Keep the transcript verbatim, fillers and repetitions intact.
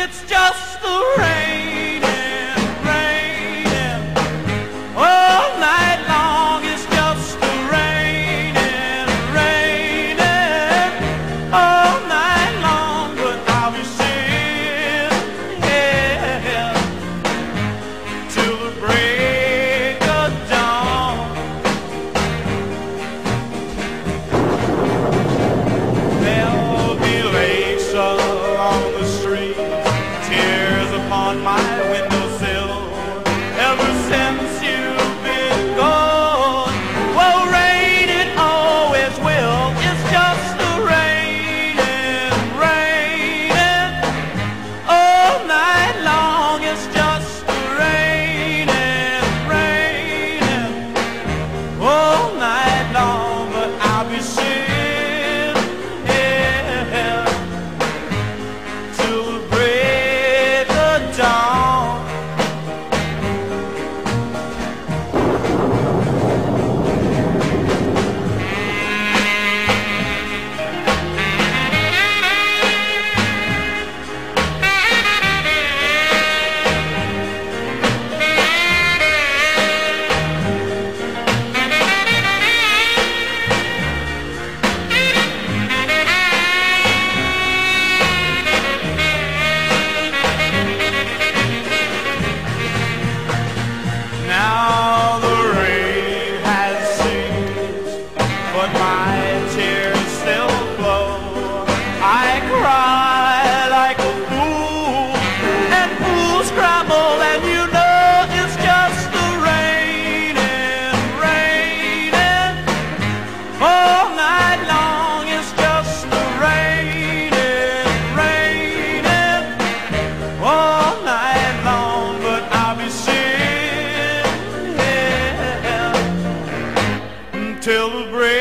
It's just the raining, raining all night long. It's just the raining, raining all night long. But I'll be sitting here till the break of dawn. There'll be lakes along the street, tears upon my windowsill. Ever since you've been gone, well, rain it always will. It's just the raining, raining all night long. It's just the raining, raining all night long. But I'll be sitting here till the break of dawn. Now the rain has ceased, but my tears still flow. I cry like a fool, and fools scramble, and you know it's just the raining, raining all night long. It's just the raining, raining all night long. But I'll be sitting till the break